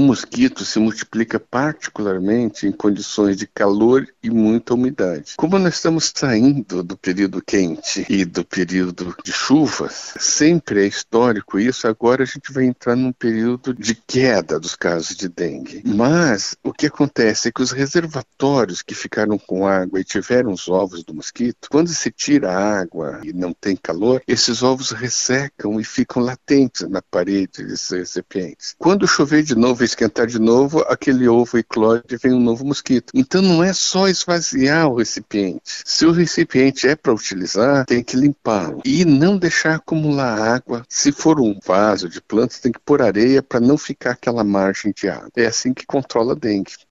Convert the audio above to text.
mosquito se multiplica particularmente em condições de calor e muita umidade. Como nós estamos saindo do período quente e do período de chuvas, sempre é histórico isso, agora a gente vai entrar num período de queda dos casos de dengue. Mas o que acontece é que os reservatórios que ficaram com água e tiveram os ovos do mosquito, quando se tira a água e não tem calor, esses ovos ressecam e ficam latentes na parede desses recipientes. Quando chover de novo e esquentar de novo, aquele ovo eclode e vem um novo mosquito. Então não é só esvaziar o recipiente. Se o recipiente é para utilizar, tem que limpá-lo e não deixar acumular água. Se for um vaso de plantas, tem que pôr areia para não ficar aquela margem de água. É assim que controla a dengue.